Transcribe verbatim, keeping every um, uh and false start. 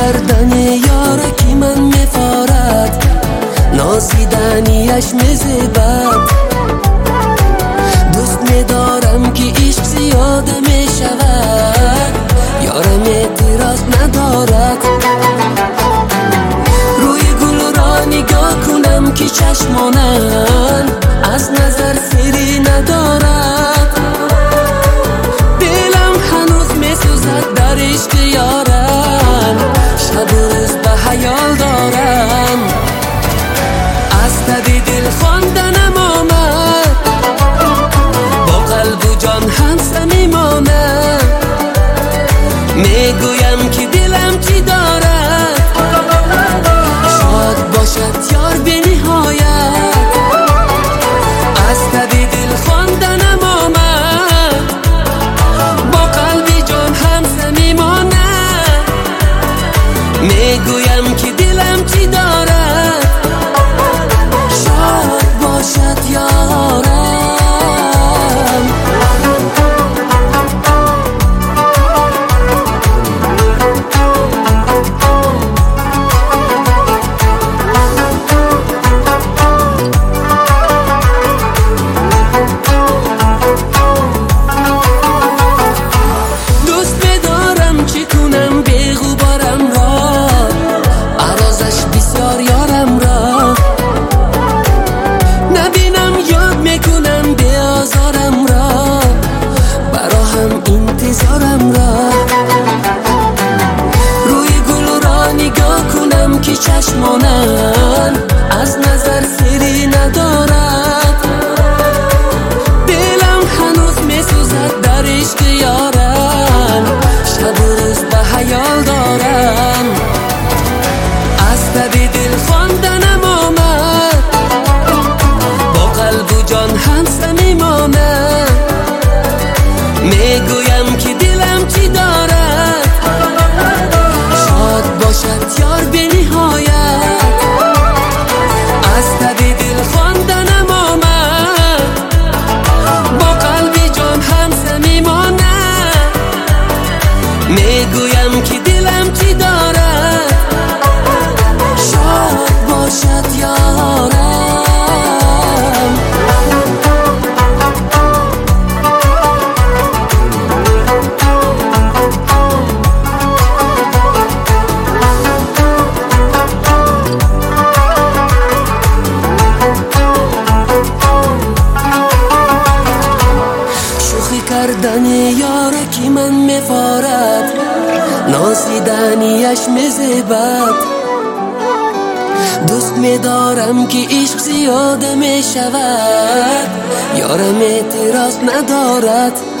کردن یارکی من مفارد، نازیدنیش مزبد. دوست می‌دارم که عشق زیاده می شود، یارم اعتراض ندارد. روی گل را نگاه کنم که چشمانم از نظر سری ندارد. دلم هنوز می سوزد در عشق یارم، شب و روز به خیال دارم. از تب دل خواندنم آمد، با قلب و جان هم صمیمانه. میگویم که دلم چی دارد، شاد باشد یار به نهایت. از تب دل خواندنم آمد، با قلب جان هم صمیمانه. میگویم که دلم چی دارد، شاد باشد یارم. دوست بدارم چی کنم به غبارم را، عرازش بسیار یارم را. نبینم یاد میکنم به آزارم را، برا هم انتظارم را. روی گل را نگاه کنم که چشمانم از نظر سری ندارد. دلم هنوز میسوزد در عشق یارم، شب و روز به خیال دارم. از تب دل خواندنم آمد، با قلب و جان هم صمیمانه. میگویم که دلم چی دارد، شاد باشد یار به نهایت. از تب دل خواندنم آمد، با قلب جان هم صمیمانه. میگویم که دلم چی دارد، شاد باشد یارم. شوخی کردن یارکی من مفارد، نازیدنیش مزبد. دوست می‌دارم که عشق زیاده می شود، یارم اعتراض ندارد.